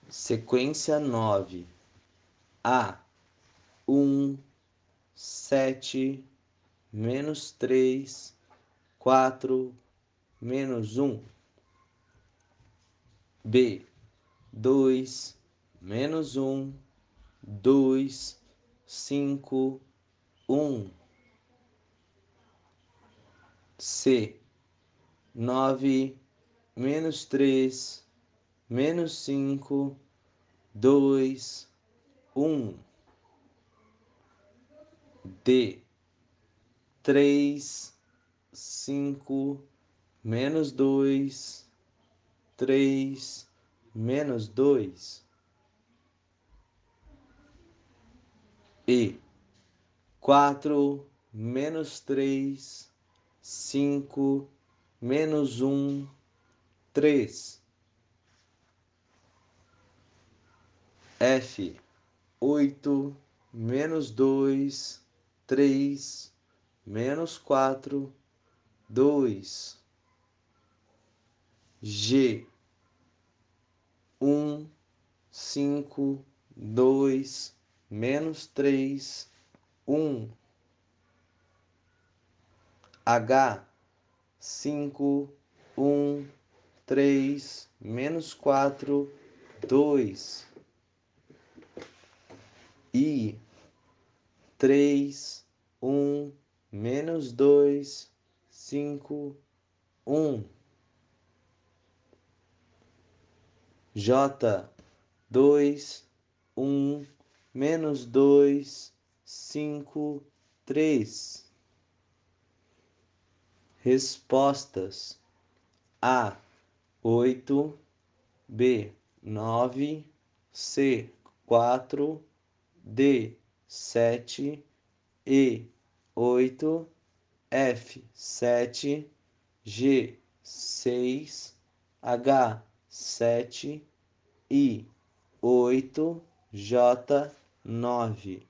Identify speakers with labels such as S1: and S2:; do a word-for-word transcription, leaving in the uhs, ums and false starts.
S1: Sequência nove. A, um, sete, menos três, quatro, menos um. B, dois, menos um, dois, cinco, um. C, nove, menos três, menos cinco, dois, um. D, três, cinco, menos dois, três, menos dois. E, quatro, menos três, cinco, menos um, três. F, oito, menos dois, três, menos quatro, dois. G, um, cinco, dois, menos três, um. H, cinco, um, três, menos quatro, dois. I, três, um, menos dois, cinco, um. J, dois, um, menos dois, cinco, três. Respostas: A, oito, B, nove, C, quatro, D, sete, E, oito, F, sete, G, seis, H, sete, I, oito, J, nove.